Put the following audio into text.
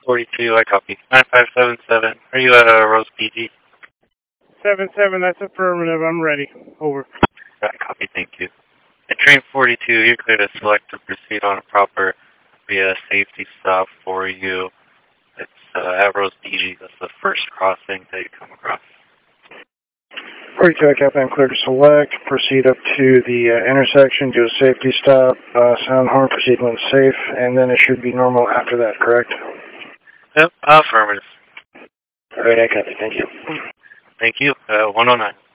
42, I copy. 9577, are you at Rose PG? 77, that's affirmative. I'm ready. Over. I copy, thank you. At train 42, you're clear to select to proceed on a proper via safety stop for you. It's at Rose PG. That's the first crossing that you come across. 42, I'm clear to select. Proceed up to the intersection, do a safety stop, sound horn, proceed when safe, and then it should be normal after that, correct? Yep, affirmative. All right, I copy. Thank you. Thank you. 109.